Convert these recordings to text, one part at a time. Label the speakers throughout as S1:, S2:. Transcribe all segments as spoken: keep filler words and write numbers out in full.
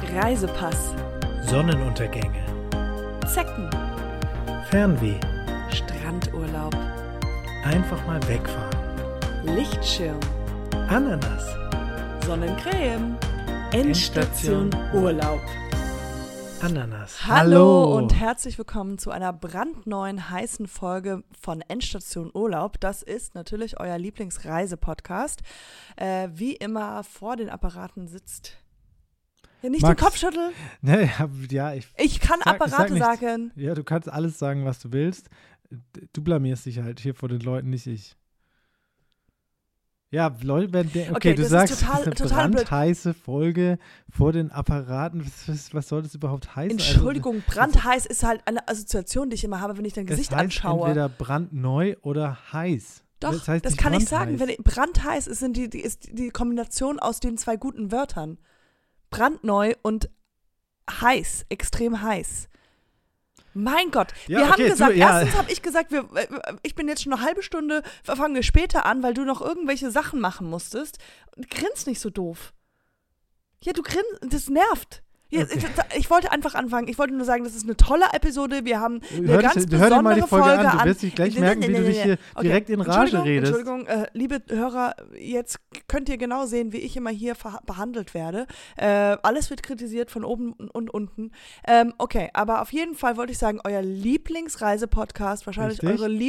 S1: Reisepass,
S2: Sonnenuntergänge,
S1: Zecken,
S2: Fernweh,
S1: Strandurlaub,
S2: einfach mal wegfahren,
S1: Lichtschirm,
S2: Ananas,
S1: Sonnencreme, Endstation Urlaub.
S2: Ananas.
S1: Hallo und herzlich willkommen zu einer brandneuen, heißen Folge von Endstation Urlaub. Das ist natürlich euer Lieblingsreisepodcast. Äh, wie immer vor den Apparaten sitzt... Ja, nicht
S2: Max.
S1: Den Kopf schütteln.
S2: Nee, ja, ich,
S1: Ich kann
S2: sag,
S1: Apparate
S2: ich sag
S1: sagen.
S2: Ja, du kannst alles sagen, was du willst. Du blamierst dich halt hier vor den Leuten, nicht ich. Ja, Leute werden denken, okay,
S1: Okay,
S2: du
S1: das
S2: sagst,
S1: ist total-
S2: es ist eine
S1: total blöd.
S2: brandheiße Folge vor den Apparaten. Was, was, was soll das überhaupt heißen?
S1: Entschuldigung, brandheiß ist halt eine Assoziation, die ich immer habe, wenn ich dein
S2: Also,
S1: Gesicht
S2: es heißt
S1: anschaue.
S2: entweder brandneu oder heiß.
S1: Doch,
S2: das, heißt
S1: das
S2: nicht
S1: kann ich sagen.
S2: brandheiß.
S1: Wenn brandheiß ist, sind die, die, ist die Kombination aus den zwei guten Wörtern. Brandneu und heiß, extrem heiß. Mein Gott,
S2: Ja,
S1: wir
S2: okay,
S1: haben gesagt,
S2: du, ja.
S1: erstens habe ich gesagt, wir, ich bin jetzt schon eine halbe Stunde, fangen wir später an, weil du noch irgendwelche Sachen machen musstest. Grinst nicht so doof. Ja, du grinst, das nervt. Ja,
S2: Okay.
S1: ich, ich wollte einfach anfangen. Ich wollte nur sagen, das ist eine tolle Episode. Wir haben eine
S2: Hör,
S1: ganz
S2: dich,
S1: besondere
S2: hör dir mal die Folge,
S1: Folge
S2: an. Du wirst dich gleich
S1: Nee,
S2: merken,
S1: nee,
S2: wie
S1: nee,
S2: du dich
S1: nee,
S2: hier
S1: nee. Okay.
S2: direkt in Rage
S1: Entschuldigung,
S2: redest.
S1: Entschuldigung, äh, liebe Hörer, jetzt könnt ihr genau sehen, wie ich immer hier verha- behandelt werde. Äh, alles wird kritisiert von oben und unten. Ähm, okay, aber auf jeden Fall wollte ich sagen, euer Lieblingsreisepodcast, wahrscheinlich
S2: Richtig.
S1: eure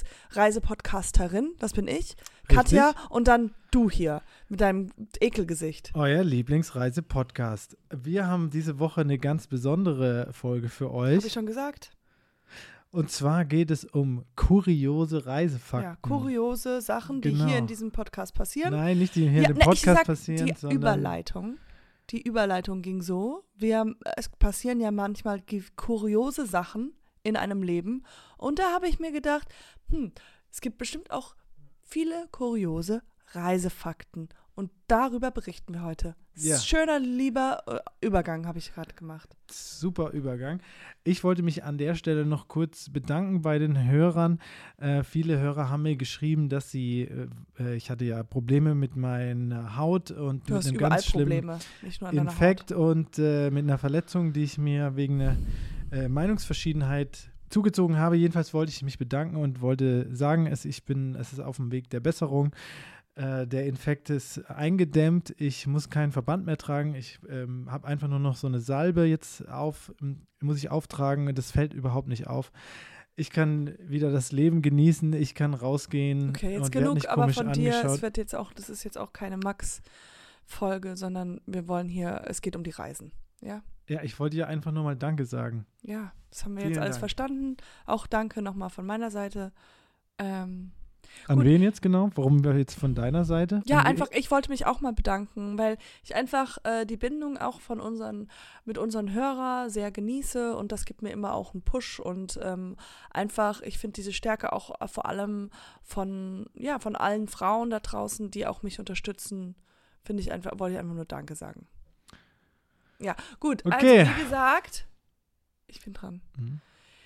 S1: Lieblingsreisepodcasterin, das bin ich, Katja, und dann du hier mit deinem Ekelgesicht.
S2: Euer Lieblingsreise-Podcast. Wir haben diese Woche eine ganz besondere Folge für
S1: Habe ich
S2: euch.
S1: schon gesagt?
S2: Und zwar geht es um kuriose Reisefakten.
S1: Ja, kuriose Sachen, die
S2: Genau.
S1: hier in diesem Podcast passieren.
S2: Nein, nicht die hier
S1: Ja,
S2: in dem
S1: ne, ich
S2: Podcast
S1: sag,
S2: passieren,
S1: die
S2: sondern
S1: Überleitung. Die Überleitung ging so, wir, es passieren ja manchmal ge- kuriose Sachen in einem Leben und da habe ich mir gedacht, hm, es gibt bestimmt auch viele kuriose Reisefakten und darüber berichten wir heute.
S2: Ja.
S1: Schöner, lieber äh, Übergang habe ich gerade gemacht.
S2: super Übergang. Ich wollte mich an der Stelle noch kurz bedanken bei den Hörern. Äh, viele Hörer haben mir geschrieben, dass sie, äh, ich hatte ja Probleme mit meiner Haut und
S1: Du
S2: mit
S1: hast
S2: einem
S1: überall
S2: ganz schlimmen
S1: Probleme, nicht nur an deiner
S2: Infekt
S1: Haut.
S2: und äh, mit einer Verletzung, die ich mir wegen einer äh, Meinungsverschiedenheit zugezogen habe. Jedenfalls wollte ich mich bedanken und wollte sagen, es, ich bin, es ist auf dem Weg der Besserung. Äh, der Infekt ist eingedämmt. Ich muss keinen Verband mehr tragen. Ich ähm, habe einfach nur noch so eine Salbe jetzt auf, m, muss ich auftragen. Das fällt überhaupt nicht auf. Ich kann wieder das Leben genießen. Ich kann rausgehen.
S1: Okay, jetzt
S2: und werd
S1: genug
S2: nicht
S1: aber
S2: komisch
S1: von dir.
S2: angeschaut.
S1: Es wird jetzt auch, das ist jetzt auch keine Max-Folge, sondern wir wollen hier, es geht um die Reisen. Ja?
S2: Ja, ich wollte dir einfach nur mal Danke sagen.
S1: Ja, das haben wir
S2: Vielen
S1: jetzt alles
S2: Dank.
S1: verstanden. Auch danke nochmal von meiner Seite. Ähm,
S2: An
S1: Gut.
S2: wen jetzt genau? Warum wir jetzt von deiner Seite?
S1: ja,
S2: Von
S1: einfach, ich wollte mich auch mal bedanken, weil ich einfach äh, die Bindung auch von unseren, mit unseren Hörern sehr genieße und das gibt mir immer auch einen Push und ähm, einfach, ich finde diese Stärke auch äh, vor allem von, ja, von allen Frauen da draußen, die auch mich unterstützen, finde ich einfach, wollte ich einfach nur Danke sagen. Ja, gut,
S2: Okay.
S1: also wie gesagt, ich bin dran.
S2: Mhm.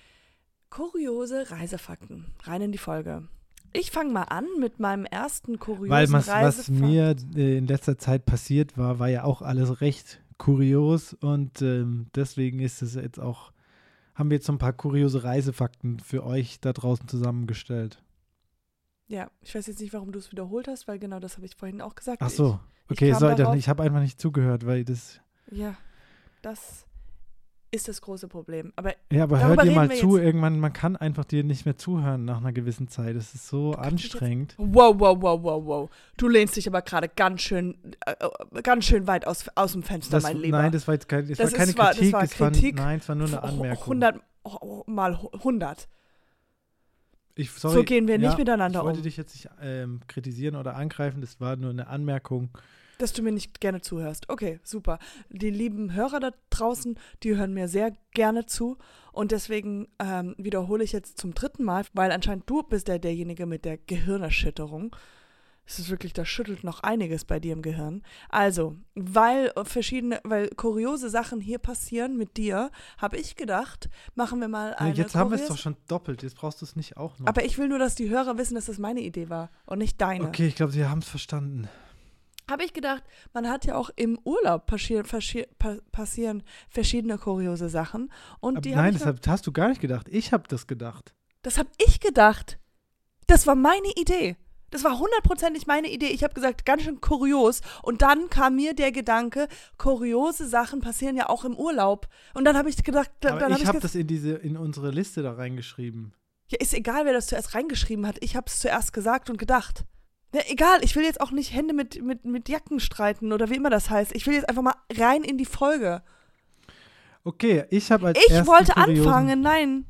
S1: Kuriose Reisefakten. Rein in die Folge. Ich fange mal an mit meinem ersten kuriosen
S2: Weil was, was
S1: Reisefakt.
S2: mir äh, in letzter Zeit passiert war, war ja auch alles recht kurios und ähm, deswegen ist es jetzt auch, haben wir jetzt so ein paar kuriose Reisefakten für euch da draußen zusammengestellt.
S1: Ja, ich weiß jetzt nicht, warum du es wiederholt hast, weil genau das habe ich vorhin auch gesagt.
S2: Ach so,
S1: ich
S2: okay,
S1: kam
S2: so, dann,
S1: darauf-
S2: ich habe einfach nicht zugehört, weil das,
S1: Ich, ja, das ist das große Problem. Aber
S2: ja, aber
S1: Darüber
S2: hört dir
S1: reden
S2: mal
S1: wir
S2: zu,
S1: jetzt.
S2: irgendwann, man kann einfach dir nicht mehr zuhören nach einer gewissen Zeit, das ist so
S1: kannst mich jetzt-
S2: anstrengend.
S1: wow, wow, wow, wow, wow. Du lehnst dich aber gerade ganz schön, äh, äh, ganz schön weit aus, aus dem Fenster,
S2: Das,
S1: mein Lieber.
S2: nein, das war jetzt kein, das
S1: Das
S2: war keine
S1: ist- war- das
S2: Kritik,
S1: war
S2: es war,
S1: Kritik.
S2: nein, es war nur eine Anmerkung.
S1: hundert oh, mal hundert.
S2: Ich, sorry,
S1: So gehen wir nicht
S2: ja,
S1: miteinander
S2: Ich wollte
S1: um.
S2: dich jetzt nicht ähm, kritisieren oder angreifen, das war nur eine Anmerkung.
S1: Dass du mir nicht gerne zuhörst. Okay, super. Die lieben Hörer da draußen, die hören mir sehr gerne zu. Und deswegen ähm, wiederhole ich jetzt zum dritten Mal, weil anscheinend du bist der, derjenige mit der Gehirnerschütterung. Es ist wirklich, da schüttelt noch einiges bei dir im Gehirn. Also, weil verschiedene, weil kuriose Sachen hier passieren mit dir, habe ich gedacht, machen wir mal
S2: Ja,
S1: eine
S2: jetzt haben wir es
S1: kuriose-
S2: doch schon doppelt, jetzt brauchst du es nicht auch noch.
S1: Aber ich will nur, dass die Hörer wissen, dass das meine Idee war und nicht deine.
S2: Okay, ich glaube, sie haben es verstanden.
S1: habe ich gedacht, man hat ja auch im Urlaub passi- passi- pa- passieren verschiedene kuriose Sachen. Und
S2: Aber
S1: die hab
S2: nein,
S1: ich
S2: das hab, hast du gar nicht gedacht. Ich habe das gedacht.
S1: Das habe ich gedacht. Das war meine Idee. Das war hundertprozentig meine Idee. Ich habe gesagt, ganz schön kurios. Und dann kam mir der Gedanke, kuriose Sachen passieren ja auch im Urlaub. Und dann habe ich gedacht, dann,
S2: Aber
S1: dann
S2: ich
S1: habe ich
S2: habe
S1: gesagt,
S2: das in diese in unsere Liste da reingeschrieben.
S1: ja, ist egal, wer das zuerst reingeschrieben hat. Ich habe es zuerst gesagt und gedacht. Ja, egal, ich will jetzt auch nicht Hände mit, mit, mit Jacken streiten oder wie immer das heißt. Ich will jetzt einfach mal rein in die Folge.
S2: Okay, ich habe als
S1: Ich
S2: ersten
S1: wollte
S2: kuriosen-
S1: anfangen, nein.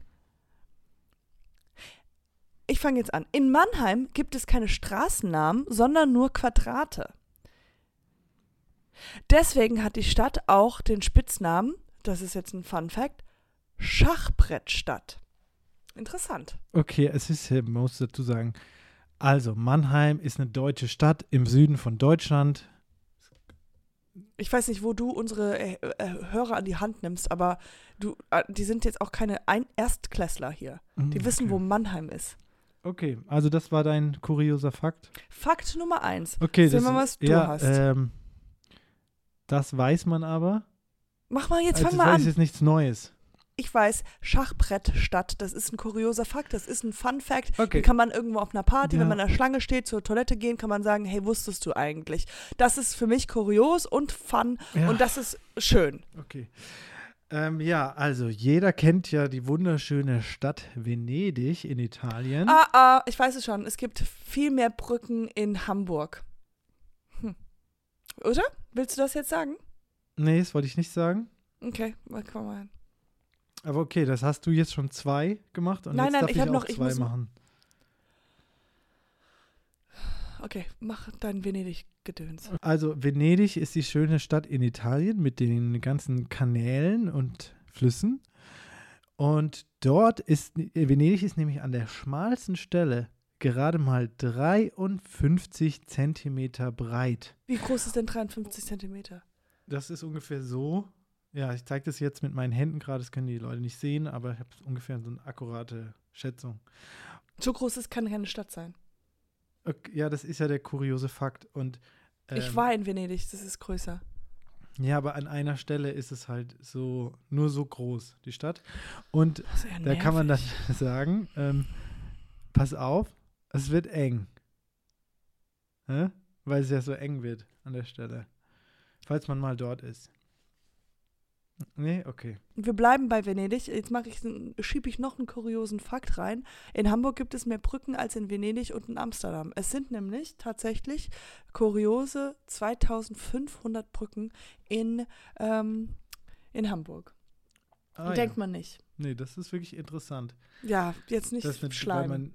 S1: Ich fange jetzt an. In Mannheim gibt es keine Straßennamen, sondern nur Quadrate. Deswegen hat die Stadt auch den Spitznamen, das ist jetzt ein Fun Fact, Schachbrettstadt. Interessant.
S2: Okay, es ist, man muss dazu sagen, also Mannheim ist eine deutsche Stadt im Süden von Deutschland.
S1: Ich weiß nicht, wo du unsere äh, äh, Hörer an die Hand nimmst, aber du, äh, die sind jetzt auch keine Ein- Erstklässler hier. Die
S2: Mm,
S1: wissen,
S2: okay.
S1: wo Mannheim ist.
S2: Okay, also das war dein kurioser Fakt.
S1: Fakt Nummer eins.
S2: Okay,
S1: Sehen
S2: das
S1: wir mal, was du
S2: ja,
S1: hast.
S2: Ähm, das weiß man aber.
S1: Mach mal, jetzt
S2: Also
S1: fang
S2: das
S1: mal
S2: ist
S1: an.
S2: jetzt nichts Neues.
S1: Ich weiß, Schachbrettstadt, das ist ein kurioser Fakt, das ist ein Fun-Fact.
S2: Okay.
S1: Den kann man irgendwo auf einer Party,
S2: Ja.
S1: wenn man in der Schlange steht, zur Toilette gehen, kann man sagen, hey, wusstest du eigentlich? Das ist für mich kurios und fun
S2: Ja.
S1: und das ist schön.
S2: Okay. Ähm, ja, also jeder kennt ja die wunderschöne Stadt Venedig in Italien.
S1: Ah, ah, ich weiß es schon, es gibt viel mehr Brücken in Hamburg. Hm. Oder? Willst du das jetzt sagen?
S2: Nee, das wollte ich nicht sagen.
S1: Okay, mal komm mal hin.
S2: Aber okay, das hast du jetzt schon zwei gemacht und
S1: Nein,
S2: jetzt
S1: nein,
S2: darf
S1: ich
S2: ich
S1: hab
S2: auch
S1: noch- ich
S2: zwei
S1: muss-
S2: machen.
S1: Okay, mach dein Venedig-Gedöns.
S2: Also Venedig ist die schöne Stadt in Italien mit den ganzen Kanälen und Flüssen. Und dort ist, Venedig ist nämlich an der schmalsten Stelle gerade mal dreiundfünfzig Zentimeter breit.
S1: Wie groß ist denn dreiundfünfzig Zentimeter?
S2: Das ist ungefähr so. Ja, ich zeige das jetzt mit meinen Händen gerade, das können die Leute nicht sehen, aber ich habe ungefähr so eine akkurate Schätzung.
S1: So groß ist, kann keine Stadt sein.
S2: Okay, ja, das ist ja der kuriose Fakt. Und, ähm,
S1: Ich war in Venedig, das ist größer.
S2: Ja, aber an einer Stelle ist es halt so, nur so groß, die Stadt. Und
S1: Das ist ja
S2: da kann man dann
S1: nervig.
S2: sagen, ähm, pass auf, es wird eng. Hä? Weil es ja so eng wird an der Stelle. Falls man mal dort ist. Nee, okay.
S1: Wir bleiben bei Venedig. Jetzt mache ich, schiebe ich noch einen kuriosen Fakt rein. In Hamburg gibt es mehr Brücken als in Venedig und in Amsterdam. Es sind nämlich tatsächlich kuriose zweitausendfünfhundert Brücken in, ähm, in Hamburg.
S2: Ah,
S1: Denkt
S2: ja.
S1: man nicht.
S2: Nee, das ist wirklich interessant.
S1: Ja, jetzt nicht
S2: Das mit, weil
S1: schleimen.
S2: man,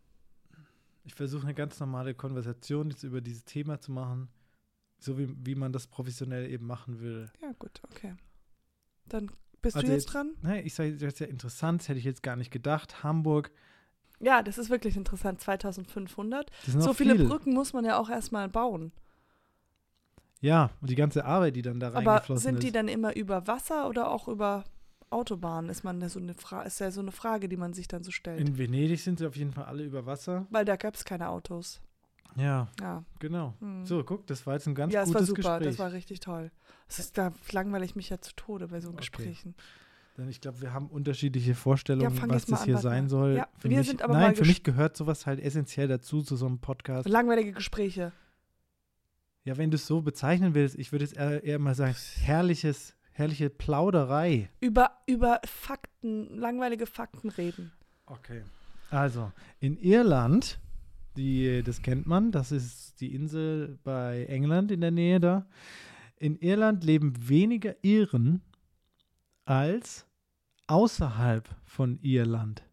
S2: ich versuche eine ganz normale Konversation jetzt über dieses Thema zu machen, so wie, wie man das professionell eben machen will.
S1: Ja, gut, okay. Dann bist
S2: Also
S1: du jetzt
S2: jetzt-
S1: dran?
S2: Nee, ich sage, das ist ja interessant, das hätte ich jetzt gar nicht gedacht. Hamburg,
S1: Ja, das ist wirklich interessant. zweitausendfünfhundert.
S2: das sind
S1: So
S2: auch
S1: viele
S2: viel.
S1: Brücken muss man ja auch erstmal bauen.
S2: Ja, und die ganze Arbeit, die dann da
S1: Aber
S2: reingeflossen
S1: sind die
S2: ist.
S1: dann immer über Wasser oder auch über Autobahnen? Ist man da so eine Fra- ist ja so eine Frage, die man sich dann so stellt.
S2: In Venedig sind sie auf jeden Fall alle über Wasser.
S1: Weil da gab es keine Autos.
S2: Ja,
S1: Ja.
S2: genau.
S1: Hm.
S2: So, guck, das war jetzt ein ganz
S1: ja, es war
S2: gutes
S1: super.
S2: Gespräch.
S1: Das war richtig toll. Es ist, da langweile ich mich ja zu Tode bei so
S2: Okay.
S1: Gesprächen.
S2: Denn ich glaube, wir haben unterschiedliche Vorstellungen,
S1: Ja, fang
S2: was
S1: jetzt mal
S2: das
S1: an,
S2: hier
S1: warte
S2: sein
S1: mal.
S2: soll.
S1: Ja,
S2: für
S1: wir
S2: mich,
S1: sind aber
S2: nein,
S1: mal
S2: für
S1: ges-
S2: mich gehört sowas halt essentiell dazu, zu so einem Podcast.
S1: Langweilige Gespräche.
S2: Ja, wenn du es so bezeichnen willst, ich würde jetzt eher, eher mal sagen, herrliches, herrliche Plauderei.
S1: Über, über Fakten, langweilige Fakten reden.
S2: Okay. Also, in Irland, die, das kennt man, das ist die Insel bei England in der Nähe da. In Irland leben weniger Iren als außerhalb von Irland.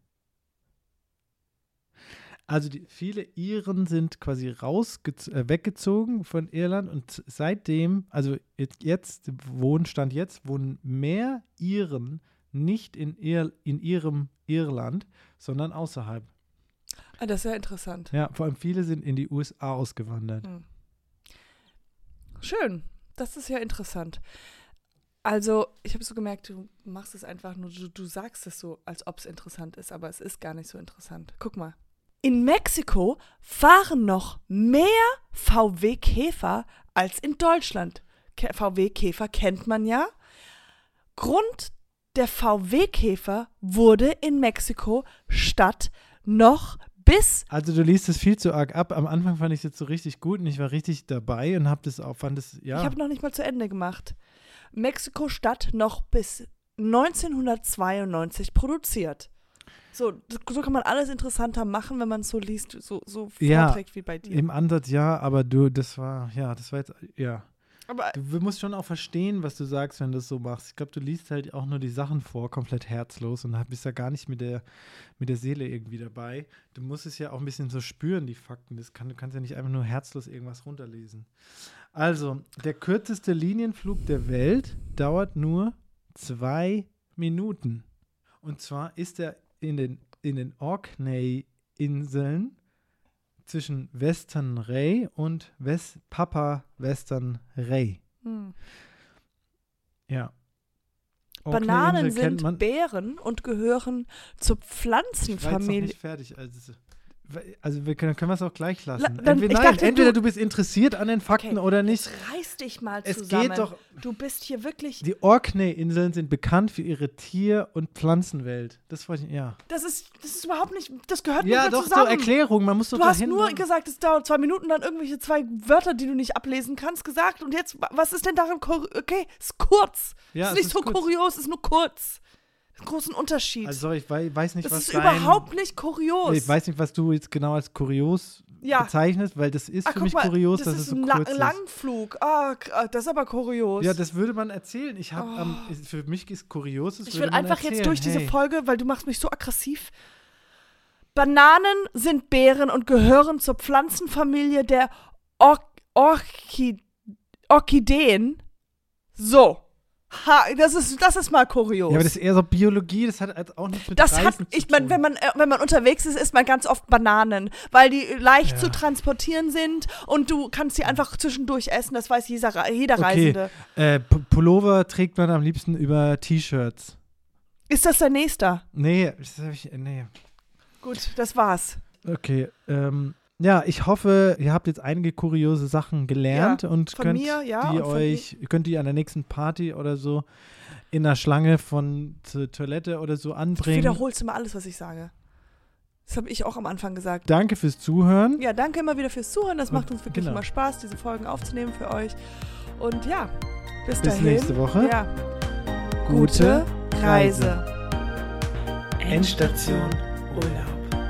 S2: Also die, viele Iren sind quasi rausgez- äh, weggezogen von Irland und seitdem, also jetzt, jetzt wohnen, Stand jetzt, wohnen mehr Iren nicht in, Ir, in ihrem Irland, sondern außerhalb.
S1: Ah, das ist ja interessant.
S2: Ja, vor allem viele sind in die U S A ausgewandert.
S1: Hm. Schön. Das ist ja interessant. Also, ich habe so gemerkt, du machst es einfach nur, du, du sagst es so, als ob es interessant ist, aber es ist gar nicht so interessant. Guck mal. In Mexiko fahren noch mehr V W-Käfer als in Deutschland. V W-Käfer kennt man ja. Grund der V W-Käfer wurde in Mexiko-Stadt noch bis...
S2: Also du liest es viel zu arg ab. Am Anfang fand ich es jetzt so richtig gut und ich war richtig dabei und hab das auch, fand es, ja.
S1: Ich habe noch nicht mal zu Ende gemacht. Mexiko-Stadt noch bis neunzehnhundertzweiundneunzig produziert. So, so kann man alles interessanter machen, wenn man es so liest, so, so
S2: ja,
S1: vorträgt wie bei dir.
S2: Im Ansatz ja, aber du, das war, ja, das war jetzt, ja.
S1: Aber
S2: du musst schon auch verstehen, was du sagst, wenn du das so machst. Ich glaube, du liest halt auch nur die Sachen vor, komplett herzlos und bist ja gar nicht mit der, mit der Seele irgendwie dabei. Du musst es ja auch ein bisschen so spüren, die Fakten. Das kann, du kannst ja nicht einfach nur herzlos irgendwas runterlesen. Also, der kürzeste Linienflug der Welt dauert nur zwei Minuten. Und zwar ist er in den, in den Orkney-Inseln zwischen Western Ray und West Papa Western Ray.
S1: Hm.
S2: Ja.
S1: Bananen sind Beeren und gehören zur Pflanzenfamilie.
S2: Ich war jetzt noch nicht fertig. Also, also wir können, können wir es auch gleich lassen.
S1: La, dann,
S2: entweder, nein,
S1: dachte,
S2: entweder
S1: du,
S2: du bist interessiert an den Fakten
S1: okay,
S2: oder nicht.
S1: Jetzt reiß dich mal
S2: es
S1: zusammen.
S2: Geht doch,
S1: du bist hier wirklich...
S2: Die Orkney-Inseln sind bekannt für ihre Tier- und Pflanzenwelt. Das wollte ich, ja.
S1: Das ist, das ist überhaupt nicht, das gehört
S2: ja,
S1: nicht mehr
S2: doch,
S1: zusammen.
S2: Ja, doch, so Erklärung, man muss doch
S1: Du hast
S2: dahin
S1: nur
S2: dann.
S1: gesagt, es dauert zwei Minuten, dann irgendwelche zwei Wörter, die du nicht ablesen kannst, gesagt. Und jetzt, was ist denn daran, okay, ist kurz.
S2: Ja,
S1: ist nicht
S2: ist
S1: so
S2: kurz.
S1: kurios, ist nur kurz. Großen Unterschied.
S2: Also ich weiß nicht,
S1: das
S2: was
S1: ist
S2: dein,
S1: überhaupt nicht kurios.
S2: Ich weiß nicht, was du jetzt genau als kurios
S1: ja.
S2: bezeichnest, weil das ist
S1: Ach,
S2: für mich
S1: mal,
S2: kurios,
S1: das
S2: dass
S1: ist
S2: es so
S1: ein
S2: kurz
S1: La-
S2: ist.
S1: Langflug. Ah, das ist aber kurios.
S2: Ja, das würde man erzählen. Ich habe,
S1: Oh.
S2: ähm, für mich ist kurios, das
S1: Ich
S2: würde
S1: will
S2: man
S1: einfach
S2: erzählen.
S1: jetzt durch
S2: hey.
S1: diese Folge, weil du machst mich so aggressiv. Bananen sind Beeren und gehören zur Pflanzenfamilie der Or- Orchid- Orchideen. So. Ha, das ist, das ist mal kurios.
S2: Ja, aber das ist eher so Biologie, das hat halt auch nichts mit
S1: Das
S2: Reisen
S1: hat,
S2: zu
S1: ich
S2: tun.
S1: meine, wenn man, äh, wenn man unterwegs ist, isst man ganz oft Bananen, weil die leicht
S2: Ja.
S1: zu transportieren sind und du kannst sie einfach zwischendurch essen, das weiß jeder, jeder
S2: okay.
S1: Reisende.
S2: Äh, P- Pullover trägt man am liebsten über T-Shirts.
S1: Ist das dein nächster?
S2: Nee, das hab ich, nee.
S1: Gut, das war's.
S2: Okay, ähm, ja, ich hoffe, ihr habt jetzt einige kuriose Sachen gelernt
S1: Ja,
S2: und
S1: von
S2: könnt
S1: mir, ja,
S2: die
S1: und von
S2: euch, könnt die an der nächsten Party oder so in der Schlange von zur Toilette oder so
S1: Du
S2: anbringen.
S1: wiederholst immer alles, was ich sage. Das habe ich auch am Anfang gesagt.
S2: Danke fürs Zuhören.
S1: Ja, danke immer wieder fürs Zuhören. Das macht
S2: Und
S1: uns wirklich
S2: genau.
S1: immer Spaß, diese Folgen aufzunehmen für euch. Und ja, bis,
S2: Bis
S1: dahin.
S2: nächste Woche.
S1: Ja.
S2: Gute
S1: Gute Reise.
S2: Endstation Urlaub.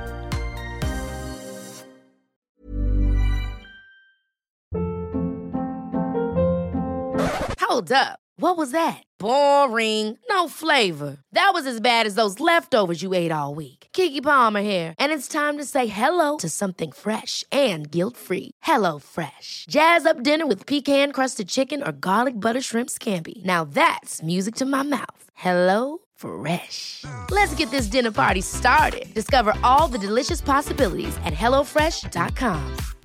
S3: Hold up. What was that? Boring. No flavor. That was as bad as those leftovers you ate all week. Keke Palmer here, and it's time to say hello to something fresh and guilt-free. Hello Fresh. Jazz up dinner with pecan-crusted chicken or garlic butter shrimp scampi. Now that's music to my mouth. Hello Fresh. Let's get this dinner party started. Discover all the delicious possibilities at hello fresh dot com.